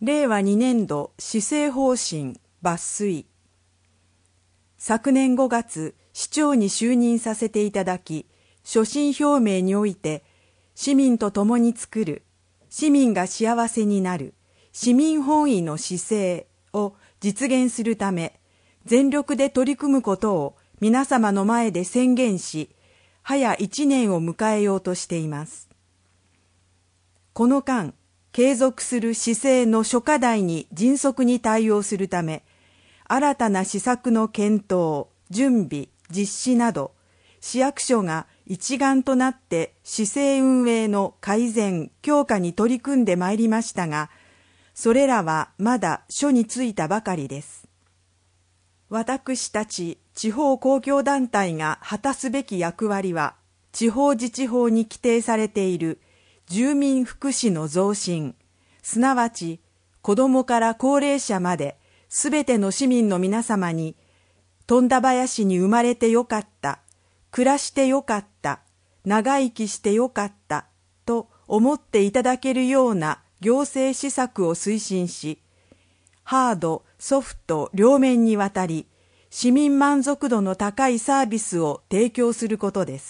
令和2年度施政方針抜粋。昨年5月、市長に就任させていただき、所信表明において、市民と共に作る、市民が幸せになる、市民本位の市政を実現するため、全力で取り組むことを皆様の前で宣言し、早1年を迎えようとしています。この間、継続する市政の諸課題に迅速に対応するため、新たな施策の検討、準備、実施など、市役所が一丸となって市政運営の改善・強化に取り組んでまいりましたが、それらはまだ所についたばかりです。私たち地方公共団体が果たすべき役割は、地方自治法に規定されている住民福祉の増進、すなわち子どもから高齢者まですべての市民の皆様に、富田林に生まれてよかった、暮らしてよかった、長生きしてよかったと思っていただけるような行政施策を推進し、ハード、ソフト両面にわたり、市民満足度の高いサービスを提供することです。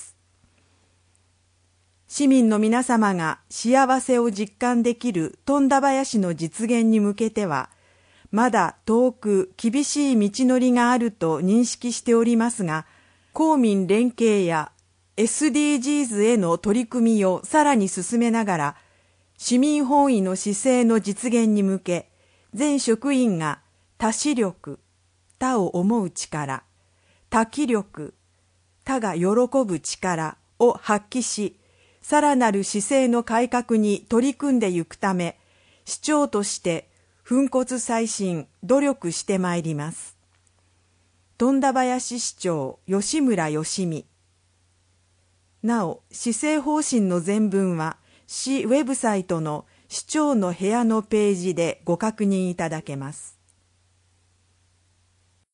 市民の皆様が幸せを実感できる富田林の実現に向けては、まだ遠く厳しい道のりがあると認識しておりますが、公民連携や SDGs への取り組みをさらに進めながら、市民本位の市政の実現に向け、全職員が他視力、他を思う力、他気力、他が喜ぶ力を発揮し、さらなる市政の改革に取り組んでゆくため、市長として粉骨砕身努力してまいります。富田林市長吉村義美。なお、市政方針の全文は、市ウェブサイトの市長の部屋のページでご確認いただけます。